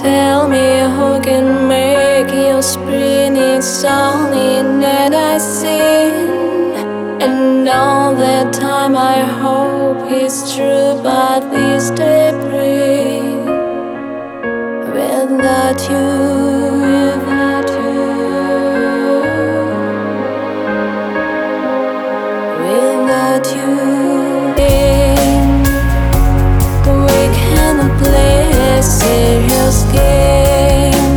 tell me who can make your spring. It's only that I seen, and all that time I hope it's true. But this day break without you, without you, without you. We cannot play a serious game.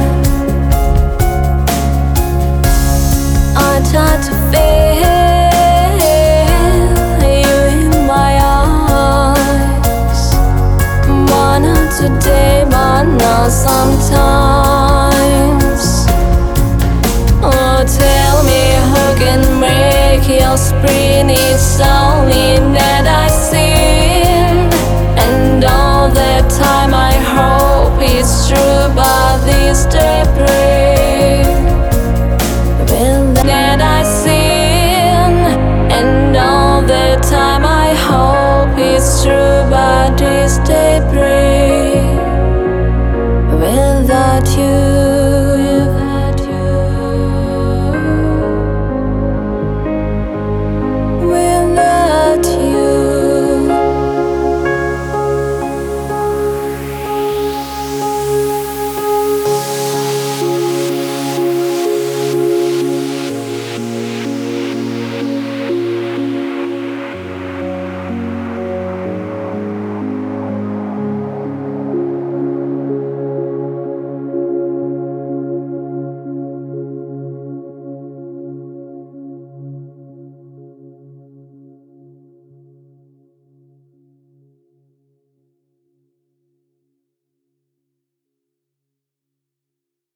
I tried to feel you in my eyes. Wanted today, but not sometimes. Oh, tell me who can make your spring. It's only that I seen, and all that time I hope it's true. But this day break